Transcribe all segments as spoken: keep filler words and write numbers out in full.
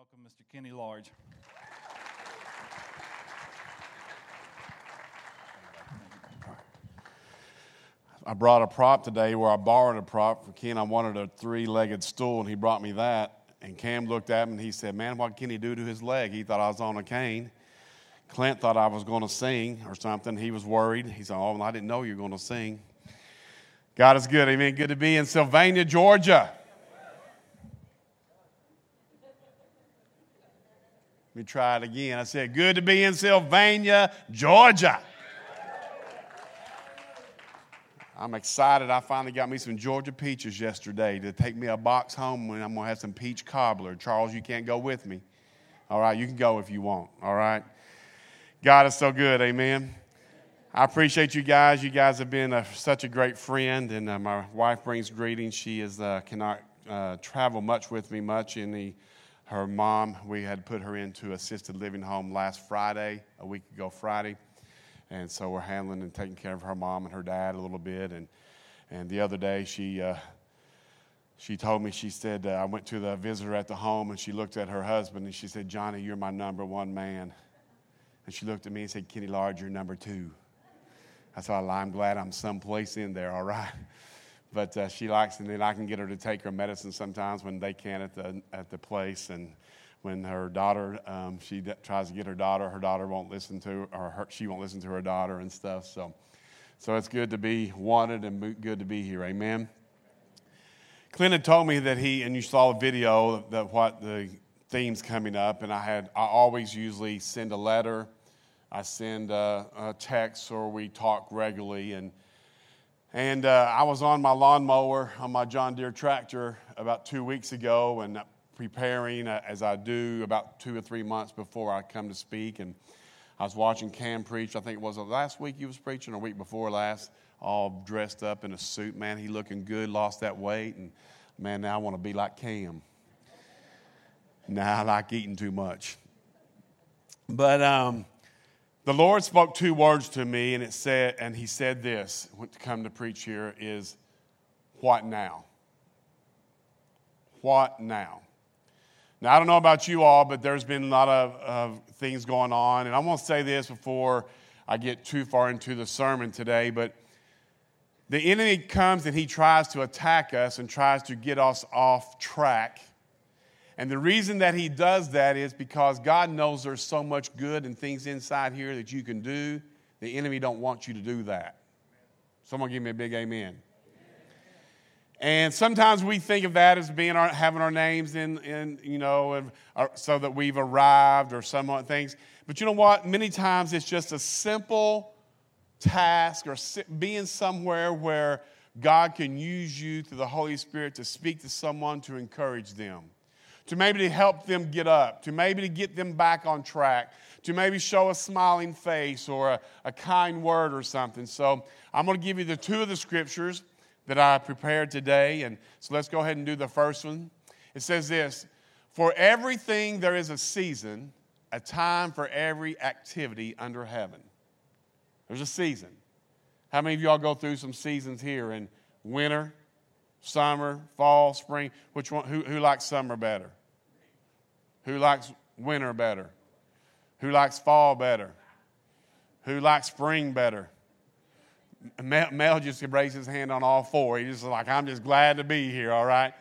welcome Mister Kenny Large. I brought a prop today where I borrowed a prop for Ken. I wanted a three-legged stool, and he brought me that. And Cam looked at him, and he said, man, what can he do to his leg? He thought I was on a cane. Clint thought I was going to sing or something. He was worried. He said, oh, well, I didn't know you were going to sing. God is good. Amen. Good to be in Sylvania, Georgia. Let me try it again. I said, good to be in Sylvania, Georgia. I'm excited. I finally got me some Georgia peaches yesterday to take me a box home, and I'm going to have some peach cobbler. Charles, you can't go with me. All right, you can go if you want. All right. God is so good. Amen. I appreciate you guys. You guys have been a, such a great friend, and uh, my wife brings greetings. She is uh, cannot uh, travel much with me much. In the her mom, we had put her into assisted living home last Friday, a week ago Friday. And so we're handling and taking care of her mom and her dad a little bit. And and the other day she uh, she told me, she said, uh, I went to the visitor at the home, and she looked at her husband, and she said, Johnny, you're my number one man. And she looked at me and said, Kenny Large, you're number two. I said, I'm glad I'm someplace in there, all right. But uh, she likes, and then I can get her to take her medicine sometimes when they can at the at the place. And when her daughter, um, she d- tries to get her daughter, her daughter won't listen to, or her, she won't listen to her daughter and stuff. So, so it's good to be wanted and good to be here. Amen. Clint had told me that he, and you saw a video that what the theme's coming up, and I had, I always usually send a letter, I send a, a text, or we talk regularly, and and uh, I was on my lawnmower on my John Deere tractor about two weeks ago, and preparing uh, as I do about two or three months before I come to speak. And I was watching Cam preach. I think it was last week he was preaching, or a week before last, all dressed up in a suit. Man, he looking good, lost that weight. And, man, now I want to be like Cam. Now I like eating too much. But um, the Lord spoke two words to me, and it said, and he said this, to come to preach here, is, what now? What now? Now, I don't know about you all, but there's been a lot of, of things going on. And I want to say this before I get too far into the sermon today. But the enemy comes and he tries to attack us and tries to get us off track. And the reason that he does that is because God knows there's so much good and things inside here that you can do. The enemy don't want you to do that. Someone give me a big amen. And sometimes we think of that as being our, having our names in, in you know, and, or, so that we've arrived or some things. But you know what? Many times it's just a simple task, or si- being somewhere where God can use you through the Holy Spirit to speak to someone, to encourage them, to maybe to help them get up, to maybe to get them back on track, to maybe show a smiling face or a, a kind word or something. So I'm going to give you the two of the scriptures that I prepared today. And so let's go ahead and do the first one. It says this: for everything there is a season, a time for every activity under heaven. There's a season. How many of y'all go through some seasons here in winter, summer, fall, spring? Which one? Who, who likes summer better? Who likes winter better? Who likes fall better? Who likes spring better? Mel, Mel just raised his hand on all four. He's just like, I'm just glad to be here, all right?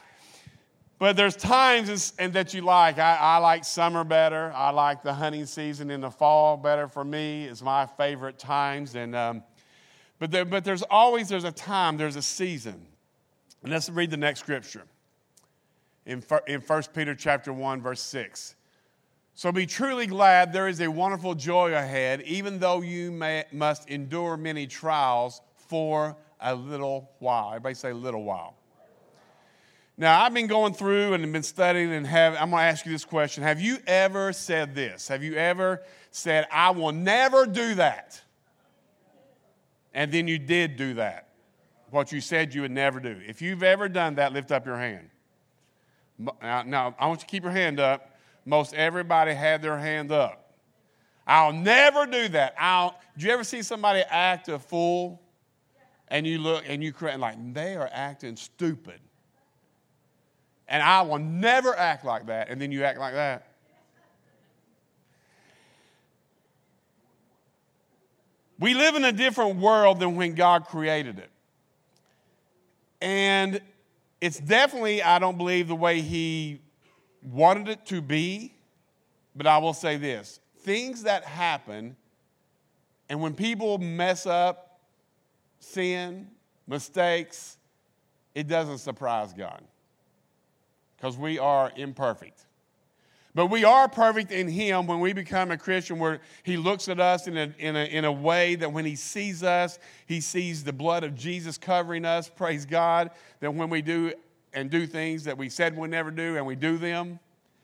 But there's times and that you like. I, I like summer better. I like the hunting season in the fall better for me. It's my favorite times. And um, but there, but there's always, there's a time, there's a season. And let's read the next scripture. In, in First Peter chapter one, verse six. So be truly glad, there is a wonderful joy ahead, even though you may, must endure many trials for a little while. Everybody say little while. Now, I've been going through and been studying, and have, I'm going to ask you this question. Have you ever said this? Have you ever said, I will never do that? And then you did do that. What you said you would never do. If you've ever done that, lift up your hand. Now, now I want you to keep your hand up. Most everybody had their hand up. I'll never do that. I'll. Do you ever see somebody act a fool, and you look and you correct like they are acting stupid? And I will never act like that. And then you act like that. We live in a different world than when God created it. And it's definitely, I don't believe, the way he wanted it to be. But I will say this. Things that happen, and when people mess up, sin, mistakes, it doesn't surprise God. Because we are imperfect. But we are perfect in him when we become a Christian, where he looks at us in a, in a, in a way that when he sees us, he sees the blood of Jesus covering us, praise God, that when we do and do things that we said we'd never do and we do them.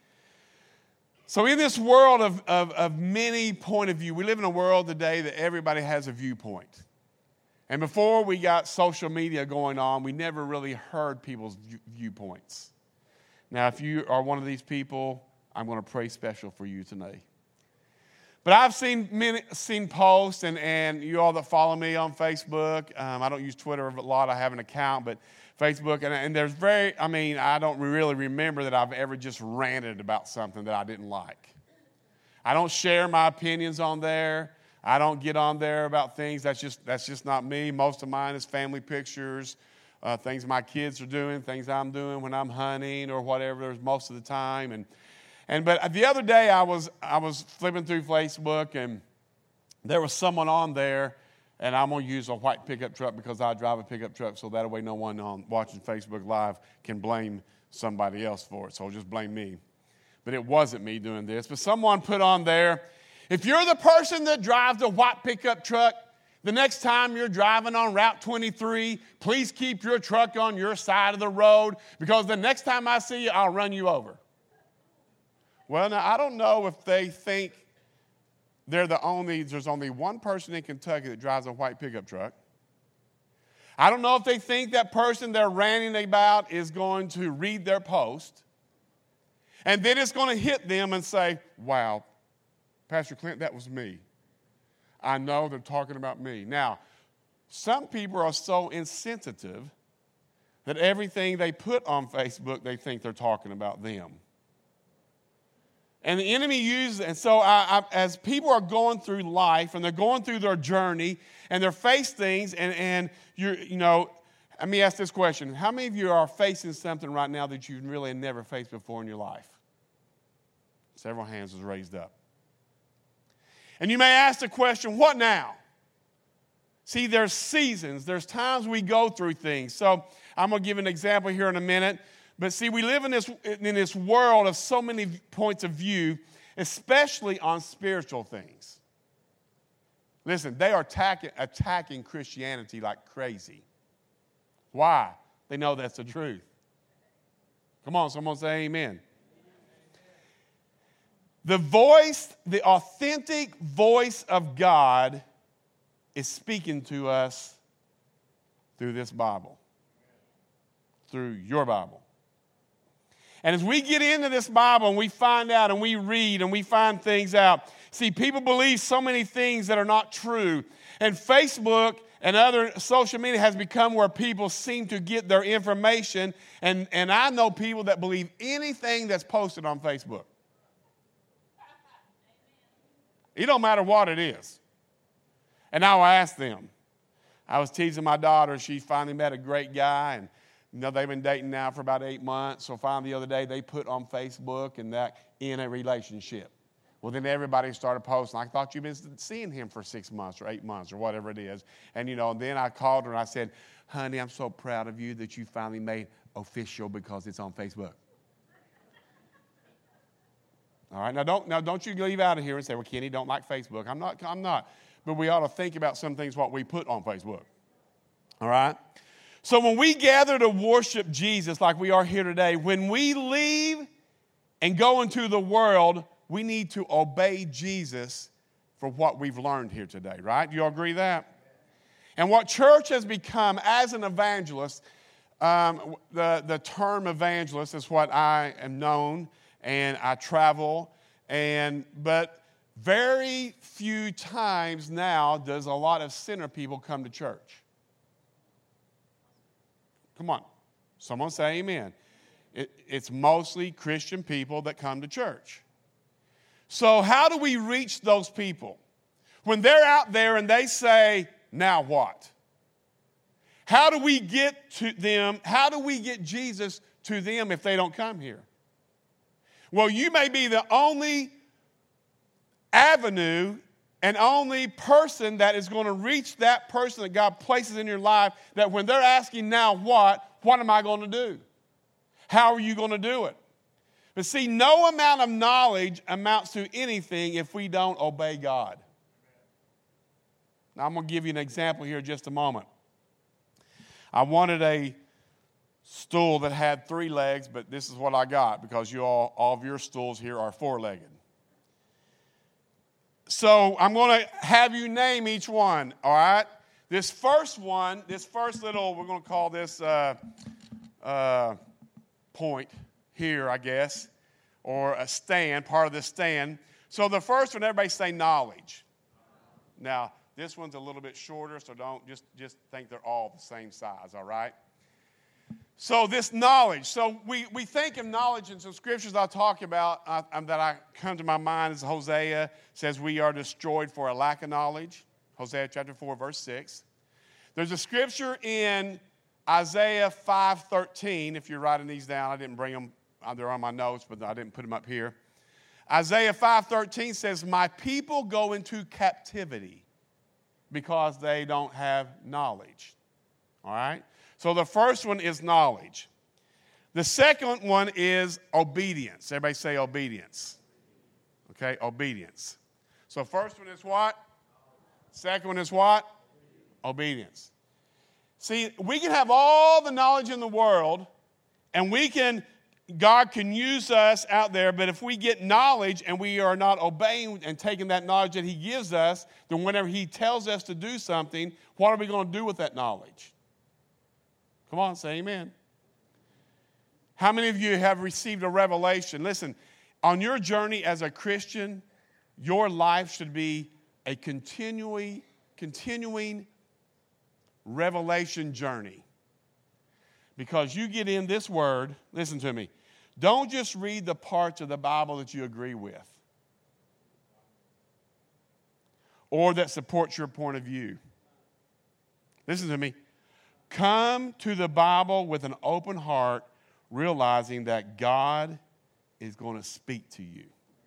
So in this world of, of, of many point of view, we live in a world today that everybody has a viewpoint. And before we got social media going on, we never really heard people's viewpoints. Now, if you are one of these people, I'm going to pray special for you tonight. But I've seen many, seen posts, and, and you all that follow me on Facebook, um, I don't use Twitter a lot, I have an account, but Facebook, and, and there's very, I mean, I don't really remember that I've ever just ranted about something that I didn't like. I don't share my opinions on there. I don't get on there about things. That's just that's just not me. Most of mine is family pictures, uh, things my kids are doing, things I'm doing when I'm hunting or whatever, most of the time. And and but the other day I was I was flipping through Facebook, and there was someone on there. And I'm going to use a white pickup truck because I drive a pickup truck, so that way no one on watching Facebook Live can blame somebody else for it. So just blame me. But it wasn't me doing this. But someone put on there, if you're the person that drives a white pickup truck, the next time you're driving on Route twenty-three, please keep your truck on your side of the road, because the next time I see you, I'll run you over. Well, now, I don't know if they think They're the only, there's only one person in Kentucky that drives a white pickup truck. I don't know if they think that person they're ranting about is going to read their post. And then it's going to hit them and say, wow, Pastor Clint, that was me. I know they're talking about me. Now, some people are so insensitive that everything they put on Facebook, they think they're talking about them. And the enemy uses it. And so I, I, as people are going through life and they're going through their journey and they're facing things, and, and you're, you know, let me ask this question. How many of you are facing something right now that you really never faced before in your life? Several hands was raised up. And you may ask the question, what now? See, there's seasons. There's times we go through things. So I'm going to give an example here in a minute. But see, we live in this, in this world of so many points of view, especially on spiritual things. Listen, they are attacking, attacking Christianity like crazy. Why? They know that's the truth. Come on, someone say amen. The voice, the authentic voice of God is speaking to us through this Bible, through your Bible. And as we get into this Bible and we find out and we read and we find things out, see, people believe so many things that are not true. And Facebook and other social media has become where people seem to get their information. And, and I know people that believe anything that's posted on Facebook. It don't matter what it is. And I will ask them. I was teasing my daughter. She finally met a great guy, and you know, they've been dating now for about eight months. So finally the other day they put on Facebook and that in a relationship. Well, then everybody started posting. I thought you've been seeing him for six months or eight months or whatever it is. And, you know, and then I called her and I said, honey, I'm so proud of you that you finally made official because it's on Facebook. All right, now don't, now don't you leave out of here and say, well, Kenny, don't like Facebook. I'm not, I'm not. But we ought to think about some things, what we put on Facebook. All right? So when we gather to worship Jesus like we are here today, when we leave and go into the world, we need to obey Jesus for what we've learned here today, right? Do you all agree with that? And what church has become as an evangelist, um, the, the term evangelist is what I am known, and I travel, and but very few times now does a lot of sinner people come to church. Come on. Someone say amen. It, it's mostly Christian people that come to church. So how do we reach those people? When they're out there and they say, now what? How do we get to them? How do we get Jesus to them if they don't come here? Well, you may be the only avenue and only person that is going to reach that person that God places in your life, that when they're asking now what, what am I going to do? How are you going to do it? But see, no amount of knowledge amounts to anything if we don't obey God. Now, I'm going to give you an example here in just a moment. I wanted a stool that had three legs, but this is what I got because you all, all of your stools here are four-legged. So I'm going to have you name each one, all right? This first one, this first little, we're going to call this uh, uh, point here, I guess, or a stand, part of the stand. So the first one, everybody say knowledge. Now, this one's a little bit shorter, so don't just, just think they're all the same size, all right? So this knowledge. So we, we think of knowledge in some scriptures I'll talk about uh, that I come to my mind is Hosea says we are destroyed for a lack of knowledge. Hosea chapter four, verse six. There's a scripture in Isaiah five thirteen. If you're writing these down, I didn't bring them. They're on my notes, but I didn't put them up here. Isaiah five thirteen says, my people go into captivity because they don't have knowledge. All right? So the first one is knowledge. The second one is obedience. Everybody say obedience. Okay, obedience. So first one is what? Second one is what? Obedience. See, we can have all the knowledge in the world, and we can, God can use us out there, but if we get knowledge and we are not obeying and taking that knowledge that he gives us, then whenever he tells us to do something, what are we going to do with that knowledge? Come on, say amen. How many of you have received a revelation? Listen, on your journey as a Christian, your life should be a continually, continuing revelation journey. Because you get in this word, listen to me, don't just read the parts of the Bible that you agree with or that supports your point of view. Listen to me. Come to the Bible with an open heart, realizing that God is going to speak to you.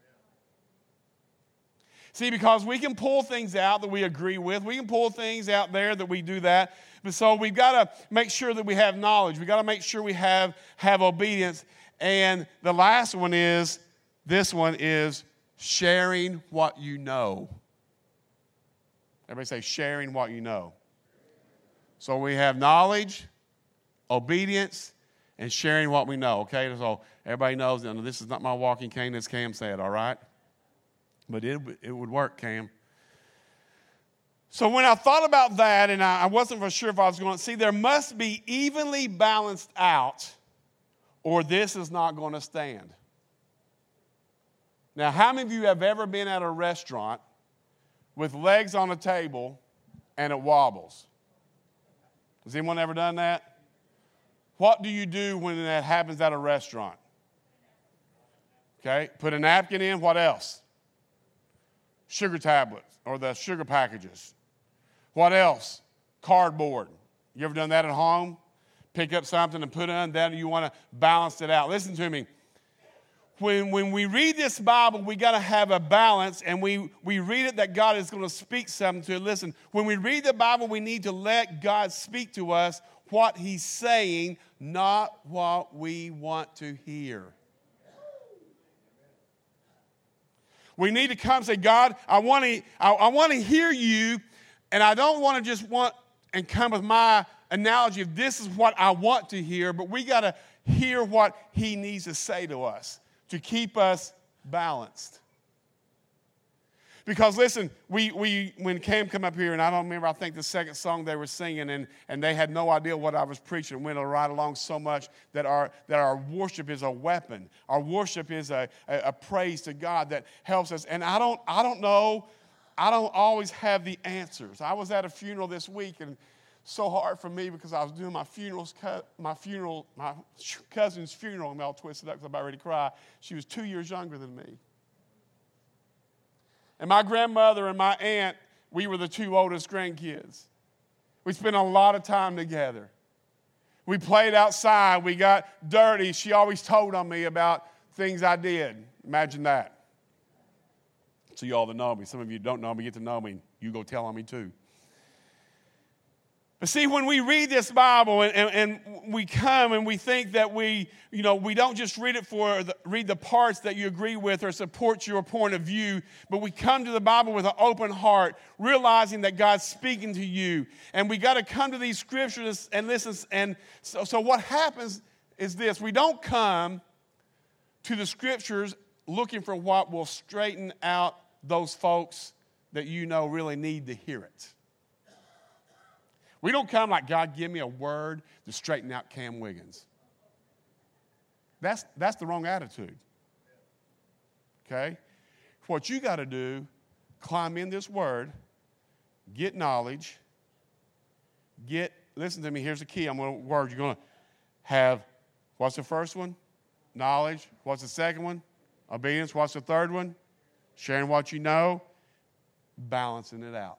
See, because we can pull things out that we agree with. We can pull things out there that we do that. But so we've got to make sure that we have knowledge. We've got to make sure we have, have obedience. And the last one is, this one is sharing what you know. Everybody say sharing what you know. So we have knowledge, obedience, and sharing what we know, okay? So everybody knows, and this is not my walking cane, as Cam said, all right? But it, it would work, Cam. So when I thought about that, and I, I wasn't for sure if I was going to, see, there must be evenly balanced out, or this is not going to stand. Now, how many of you have ever been at a restaurant with legs on a table and it wobbles? Has anyone ever done that? What do you do when that happens at a restaurant? Okay, put a napkin in. What else? Sugar tablets or the sugar packages. What else? Cardboard. You ever done that at home? Pick up something and put it on that, you want to balance it out. Listen to me. When, when we read this Bible, we got to have a balance, and we, we read it that God is going to speak something to it. Listen, when we read the Bible, we need to let God speak to us what he's saying, not what we want to hear. We need to come and say, God, I want to I, I want to hear you, and I don't want to just want and come with my analogy of this is what I want to hear, but we got to hear what he needs to say to us to keep us balanced. Because listen, we we when Cam come up here, and I don't remember, I think the second song they were singing, and, and they had no idea what I was preaching. It went right along so much that our that our worship is a weapon. Our worship is a, a, a praise to God that helps us. And I don't I don't know, I don't always have the answers. I was at a funeral this week, and so hard for me because I was doing my funerals, my funeral, my cousin's funeral, and I all twisted up because I'm about ready to cry. She was two years younger than me. And my grandmother and my aunt, we were the two oldest grandkids. We spent a lot of time together. We played outside. We got dirty. She always told on me about things I did. Imagine that. So you all that know me, some of you don't know me, get to know me. You go tell on me too. But see, when we read this Bible and, and, and we come and we think that we, you know, we don't just read it for, the, read the parts that you agree with or support your point of view, but we come to the Bible with an open heart, realizing that God's speaking to you. And we got to come to these scriptures and listen. And so, so what happens is this. We don't come to the scriptures looking for what will straighten out those folks that you know really need to hear it. We don't come like, God, give me a word to straighten out Cam Wiggins. That's, that's the wrong attitude. Okay? What you got to do, climb in this word, get knowledge, get, listen to me, here's the key. I'm going to word. You're going to have, what's the first one? Knowledge. What's the second one? Obedience. What's the third one? Sharing what you know, balancing it out.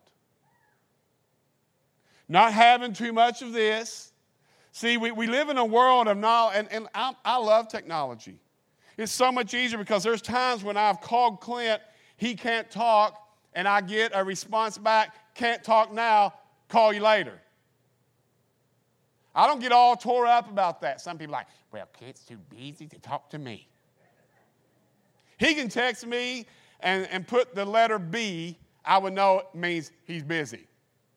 Not having too much of this. See, we, we live in a world of knowledge, and, and I, I love technology. It's so much easier because there's times when I've called Clint, he can't talk, and I get a response back, can't talk now, call you later. I don't get all tore up about that. Some people are like, well, Clint's too busy to talk to me. He can text me and, and put the letter B, I would know it means he's busy.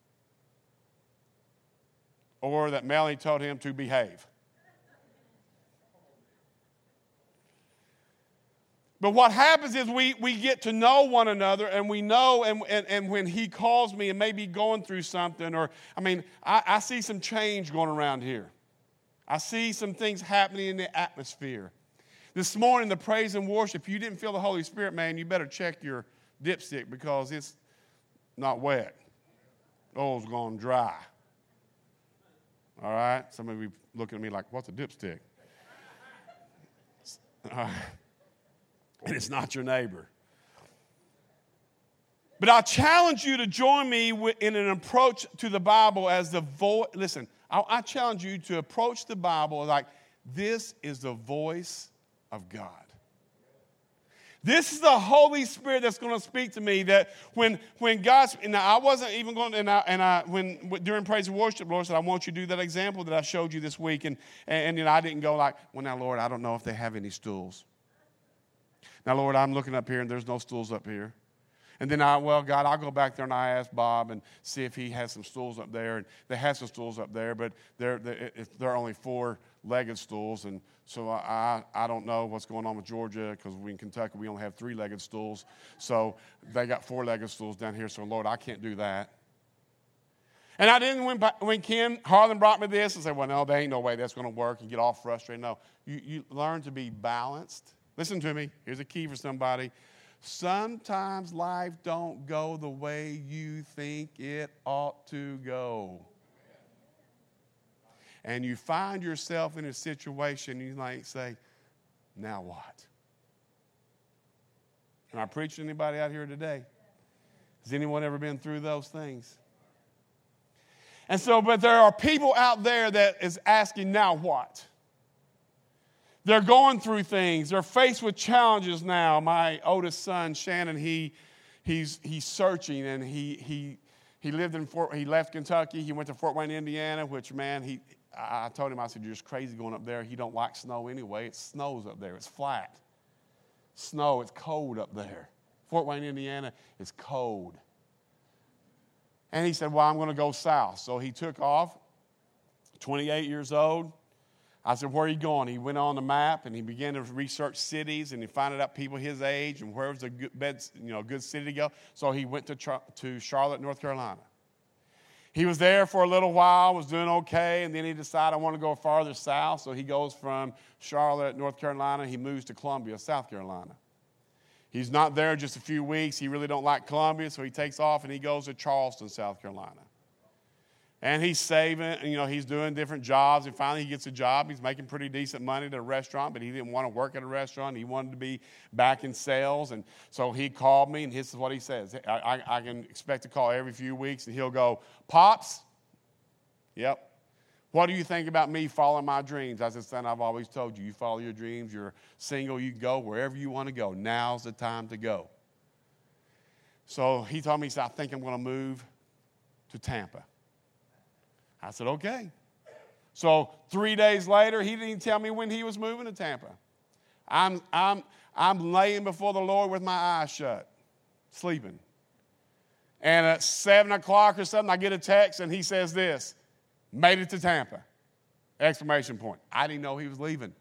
Or that Melanie told him to behave. But what happens is we, we get to know one another, and we know, and, and, and when he calls me and maybe going through something, or, I mean, I, I see some change going around here. I see some things happening in the atmosphere. This morning, the praise and worship, if you didn't feel the Holy Spirit, man, you better check your dipstick because it's not wet. Oil's gone dry. All right? Some of you looking at me like, what's a dipstick? All right. And it's not your neighbor. But I challenge you to join me in an approach to the Bible as the voice. Listen, I, I challenge you to approach the Bible like this is the voice of God. This is the Holy Spirit that's going to speak to me. That when when God's, and I wasn't even going, and I and I when during praise and worship, Lord said, I want you to do that example that I showed you this week, and and, and you know, I didn't go like, well, now Lord, I don't know if they have any stools. Now Lord, I'm looking up here and there's no stools up here. And then I, well, God, I'll go back there and I ask Bob and see if he has some stools up there. And they have some stools up there, but they're they're, they're only four-legged stools, and so I, I don't know what's going on with Georgia because we in Kentucky we only have three-legged stools. So they got four-legged stools down here. So Lord, I can't do that. And I didn't when when Ken Harlan brought me this and said, well, no, there ain't no way that's going to work, and get all frustrated. No, you you learn to be balanced. Listen to me. Here's a key for somebody. Sometimes life don't go the way you think it ought to go. And you find yourself in a situation, you might say, now what? Am I preaching to anybody out here today? Has anyone ever been through those things? And so, but there are people out there that is asking, now what? They're going through things. They're faced with challenges now. My oldest son, Shannon, he he's he's searching, and he he he lived in Fort. He left Kentucky. He went to Fort Wayne, Indiana. Which, man, he I told him, I said, you're just crazy going up there. He don't like snow anyway. It snows up there. It's flat. Snow. It's cold up there. Fort Wayne, Indiana is cold. And he said, well, I'm going to go south. So he took off. twenty-eight years old. I said, where are you going? He went on the map, and he began to research cities, and he found out people his age and where was a good, bed, you know, good city to go. So he went to, to Charlotte, North Carolina. He was there for a little while, was doing okay, and then he decided, I want to go farther south. So he goes from Charlotte, North Carolina. He moves to Columbia, South Carolina. He's not there just a few weeks. He really don't like Columbia, so he takes off, and he goes to Charleston, South Carolina. And he's saving, you know, he's doing different jobs. And finally he gets a job. He's making pretty decent money at a restaurant, but he didn't want to work at a restaurant. He wanted to be back in sales. And so he called me, and this is what he says. I, I, I can expect a call every few weeks, and he'll go, Pops, yep. What do you think about me following my dreams? I said, son, I've always told you, you follow your dreams. You're single. You can go wherever you want to go. Now's the time to go. So he told me, he said, I think I'm going to move to Tampa. I said, okay. So three days later, he didn't even tell me when he was moving to Tampa. I'm, I'm, I'm laying before the Lord with my eyes shut, sleeping. And at seven o'clock or something, I get a text, and he says this, made it to Tampa, exclamation point. I didn't know he was leaving.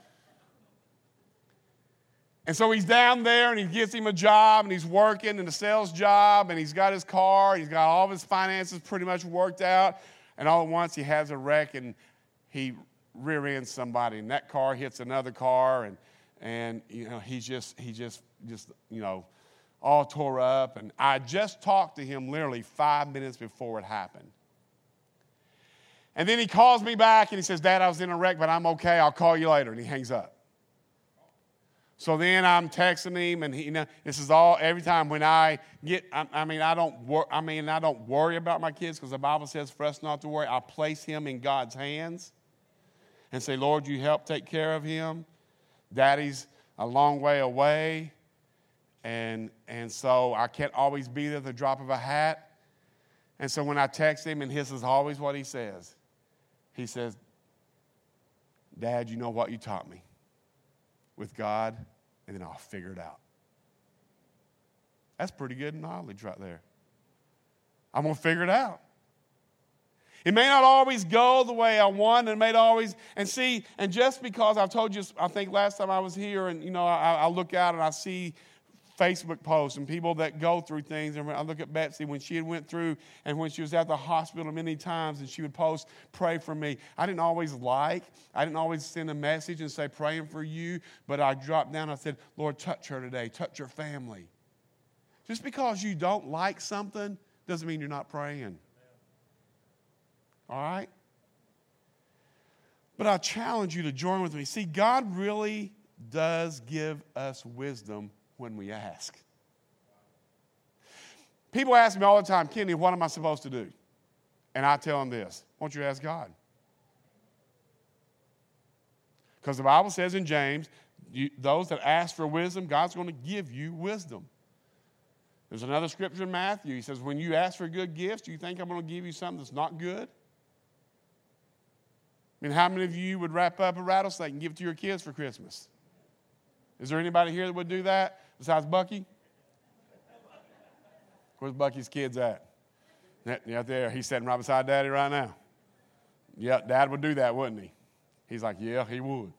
And so he's down there, and he gets him a job, and he's working in a sales job, and he's got his car, he's got all of his finances pretty much worked out, and all at once he has a wreck, and he rear ends somebody, and that car hits another car, and and you know he's just he just just you know all tore up. And I just talked to him literally five minutes before it happened. And then he calls me back, and he says, Dad, I was in a wreck, but I'm okay. I'll call you later. And he hangs up. So then I'm texting him, and he, you know, this is all every time when I get. I, I mean, I don't. Wor- I mean, I don't worry about my kids because the Bible says for us not to worry. I place him in God's hands, and say, Lord, you help take care of him. Daddy's a long way away, and and so I can't always be there at the drop of a hat. And so when I text him, and this is always what he says. He says, Dad, you know what you taught me. With God, and then I'll figure it out. That's pretty good knowledge right there. I'm going to figure it out. It may not always go the way I want, and it may not always, and see, and just because I've told you, I think last time I was here, and, you know, I, I look out and I see Facebook posts and people that go through things. And I look at Betsy when she had went through and when she was at the hospital many times, and she would post, pray for me. I didn't always like, I didn't always send a message and say, praying for you, but I dropped down and I said, Lord, touch her today, touch her family. Just because you don't like something doesn't mean you're not praying. All right? But I challenge you to join with me. See, God really does give us wisdom when we ask. People ask me all the time, Kenny, what am I supposed to do? And I tell them this, why don't you ask God? Because the Bible says in James, you, those that ask for wisdom, God's going to give you wisdom. There's another scripture in Matthew. He says, when you ask for good gifts, do you think I'm going to give you something that's not good? I mean, how many of you would wrap up a rattlesnake and give it to your kids for Christmas? Is there anybody here that would do that besides Bucky? Where's Bucky's kids at? Out there. He's sitting right beside Daddy right now. Yeah, Dad would do that, wouldn't he? He's like, yeah, he would.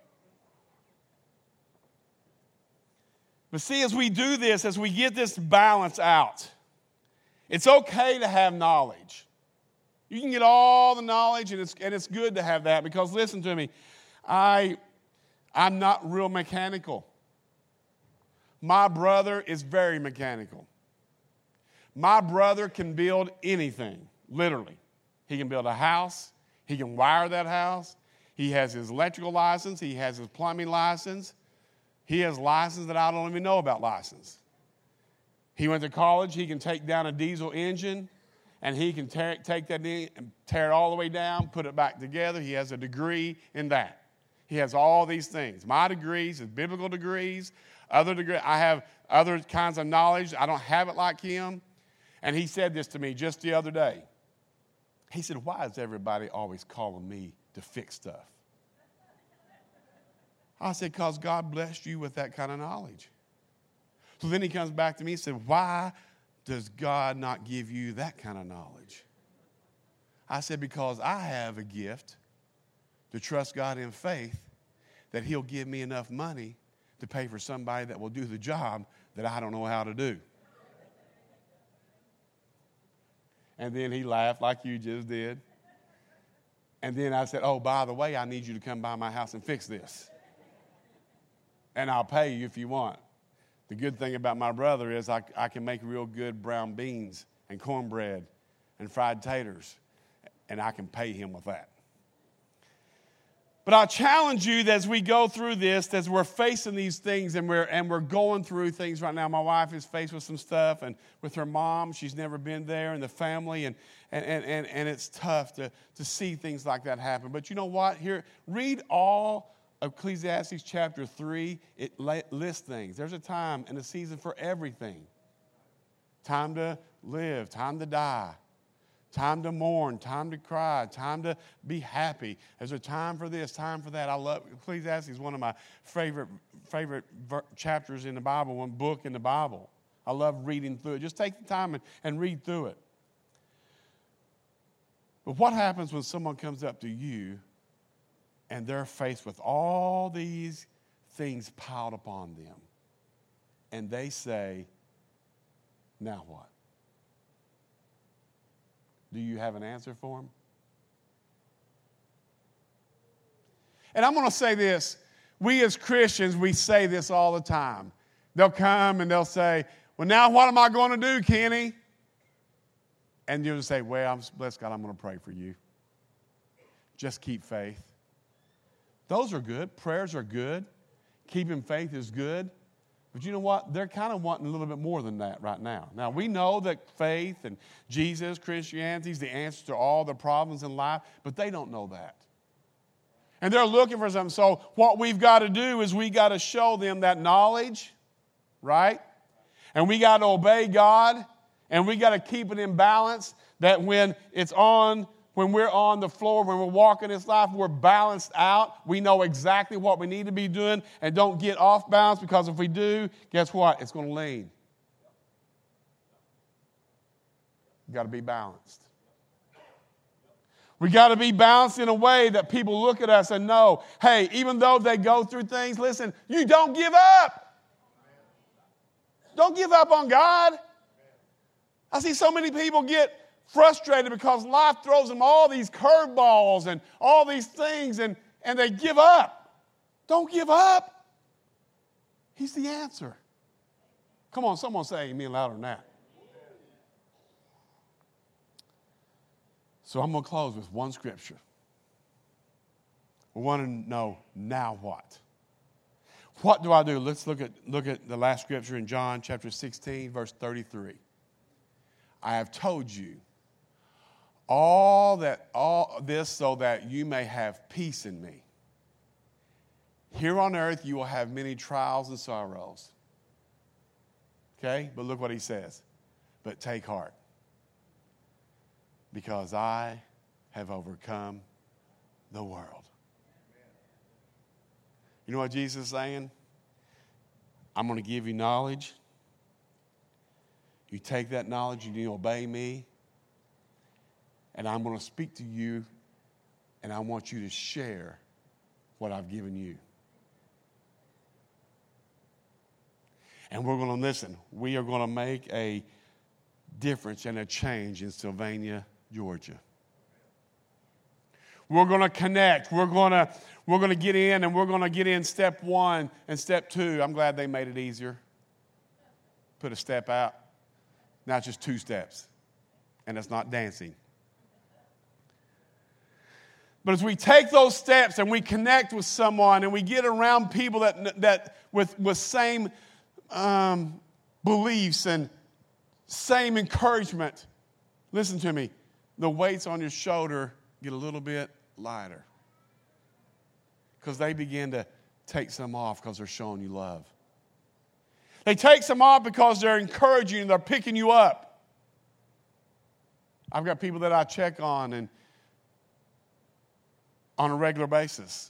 But see, as we do this, as we get this balance out, it's okay to have knowledge. You can get all the knowledge, and it's, and it's good to have that because, listen to me, I... I'm not real mechanical. My brother is very mechanical. My brother can build anything, literally. He can build a house. He can wire that house. He has his electrical license. He has his plumbing license. He has license that I don't even know about license. He went to college. He can take down a diesel engine, and he can tear, take that in and tear it all the way down, put it back together. He has a degree in that. He has all these things. My degrees, his biblical degrees, other degree. I have other kinds of knowledge. I don't have it like him. And he said this to me just the other day. He said, why is everybody always calling me to fix stuff? I said, because God blessed you with that kind of knowledge. So then he comes back to me and said, why does God not give you that kind of knowledge? I said, because I have a gift to trust God in faith that he'll give me enough money to pay for somebody that will do the job that I don't know how to do. And then he laughed like you just did. And then I said, oh, by the way, I need you to come by my house and fix this. And I'll pay you if you want. The good thing about my brother is I, I can make real good brown beans and cornbread and fried taters and I can pay him with that. But I challenge you that as we go through this, as we're facing these things and we're and we're going through things right now. My wife is faced with some stuff, and with her mom, she's never been there, and the family, and and and and, and it's tough to, to see things like that happen. But you know what? Here, read all of Ecclesiastes chapter three. It lists things. There's a time and a season for everything. Time to live, time to die. Time to mourn, time to cry, time to be happy. There's a time for this, time for that. I love Ecclesiastes is one of my favorite favorite ver- chapters in the Bible, one book in the Bible. I love reading through it. Just take the time and, and read through it. But what happens when someone comes up to you and they're faced with all these things piled upon them, and they say, now what? Do you have an answer for them? And I'm going to say this. We as Christians, we say this all the time. They'll come and they'll say, well, now what am I going to do, Kenny? And you'll say, well, I'm blessed God, I'm going to pray for you. Just keep faith. Those are good. Prayers are good. Keeping faith is good. But you know what? They're kind of wanting a little bit more than that right now. Now, we know that faith and Jesus, Christianity is the answer to all the problems in life, but they don't know that. And they're looking for something. So what we've got to do is we got to show them that knowledge, right? And we got to obey God, and we got to keep it in balance that when it's on When we're on the floor, when we're walking this life, we're balanced out. We know exactly what we need to be doing and don't get off balance, because if we do, guess what? It's going to lean. We've got to be balanced. We got to be balanced in a way that people look at us and know, hey, even though they go through things, listen, you don't give up. Don't give up on God. I see so many people get frustrated because life throws them all these curveballs and all these things, and, and they give up. Don't give up. He's the answer. Come on, someone say amen louder than that. So I'm going to close with one scripture. We want to know, now what? What do I do? Let's look at, look at the last scripture in John chapter sixteen, verse thirty-three. I have told you all that all this so that you may have peace in me. Here on earth you will have many trials and sorrows. Okay? But look what he says. But take heart, because I have overcome the world. You know what Jesus is saying? I'm going to give you knowledge. You take that knowledge and you obey me. And I'm going to speak to you, and I want you to share what I've given you. And we're going to listen. We are going to make a difference and a change in Sylvania, Georgia. We're going to connect. We're going to, we're going to get in, and we're going to get in step one and step two. I'm glad they made it easier. Put a step out. Now it's just two steps, and it's not dancing. But as we take those steps and we connect with someone and we get around people that that with with same um, beliefs and same encouragement, listen to me, the weights on your shoulder get a little bit lighter, because they begin to take some off because they're showing you love. They take some off because they're encouraging and they're picking you up. I've got people that I check on and on a regular basis.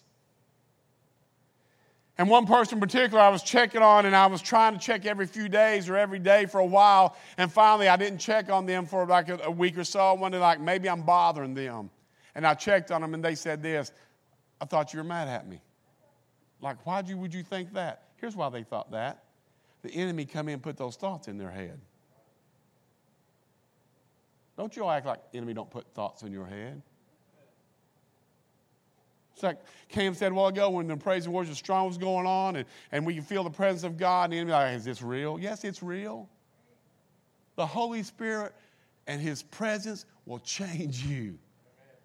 And one person in particular I was checking on, and I was trying to check every few days or every day for a while, and finally I didn't check on them for like a, a week or so. I wondered, like, maybe I'm bothering them. And I checked on them, and they said this, I thought you were mad at me. Like, why would you think that? Here's why they thought that. The enemy come in and put those thoughts in their head. Don't you act like the enemy don't put thoughts in your head. It's like Cam said a while ago, when the praise and worship strong was going on, and, and we can feel the presence of God, and the enemy like, is this real? Yes, it's real. The Holy Spirit and his presence will change you.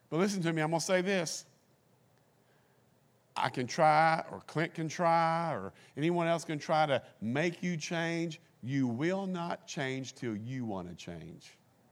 But listen to me, I'm going to say this. I can try, or Clint can try, or anyone else can try to make you change. You will not change till you want to change.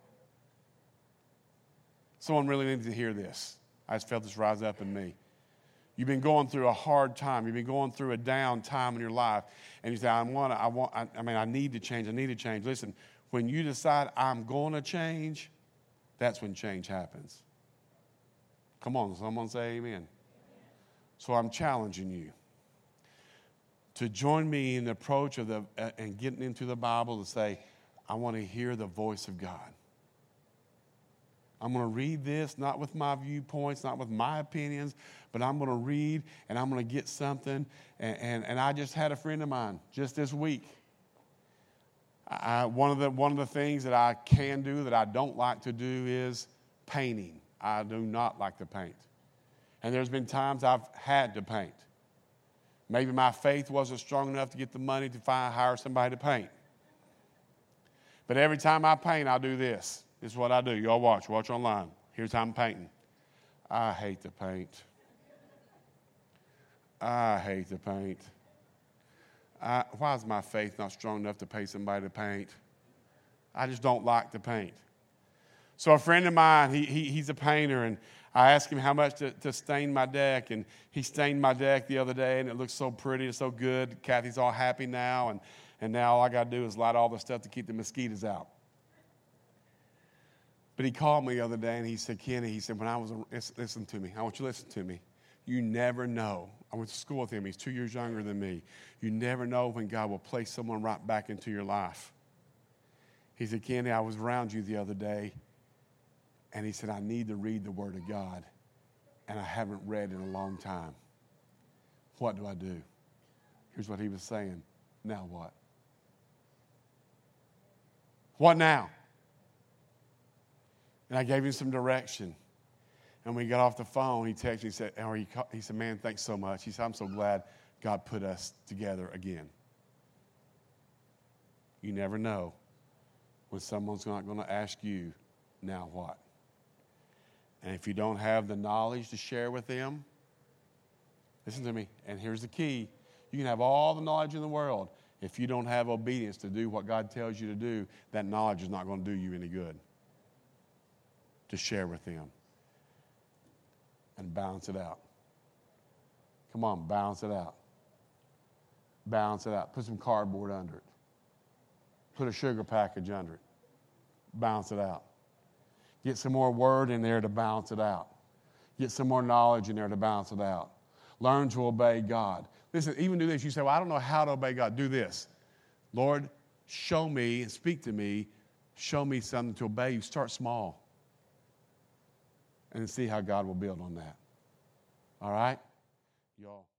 Someone really needs to hear this. I just felt this rise up in me. You've been going through a hard time. You've been going through a down time in your life. And you say, I want, I want, I, I mean, I need to change. I need to change. Listen, when you decide I'm going to change, that's when change happens. Come on, someone say amen. So I'm challenging you to join me in the approach of the uh, and getting into the Bible to say, I want to hear the voice of God. I'm going to read this, not with my viewpoints, not with my opinions, but I'm going to read and I'm going to get something. And, and, and I just had a friend of mine just this week. I, one of the one of the things that I can do that I don't like to do is painting. I do not like to paint. And there's been times I've had to paint. Maybe my faith wasn't strong enough to get the money to find, hire somebody to paint. But every time I paint, I'll do this. This is what I do. Y'all watch. Watch online. Here's how I'm painting. I hate to paint. I hate to paint. I, why is my faith not strong enough to pay somebody to paint? I just don't like to paint. So a friend of mine, he, he he's a painter, and I asked him how much to, to stain my deck, and he stained my deck the other day, and it looks so pretty and so good. Kathy's all happy now, and, and now all I got to do is light all the stuff to keep the mosquitoes out. But he called me the other day, and he said, Kenny, he said, when I was, listen to me. I want you to listen to me. You never know. I went to school with him. He's two years younger than me. You never know when God will place someone right back into your life. He said, Kenny, I was around you the other day, and he said, I need to read the Word of God, and I haven't read in a long time. What do I do? Here's what he was saying. Now what? What now? And I gave him some direction. And when we got off the phone, he texted me, he said, or he, he said, man, thanks so much. He said, I'm so glad God put us together again. You never know when someone's not going to ask you, now what? And if you don't have the knowledge to share with them, listen to me, and here's the key. You can have all the knowledge in the world. If you don't have obedience to do what God tells you to do, that knowledge is not going to do you any good. To share with them and balance it out. Come on, balance it out. Balance it out. Put some cardboard under it. Put a sugar package under it. Balance it out. Get some more word in there to balance it out. Get some more knowledge in there to balance it out. Learn to obey God. Listen, even do this. You say, well, I don't know how to obey God. Do this. Lord, show me and speak to me. Show me something to obey you. Start small. And see how God will build on that. All right? Y'all.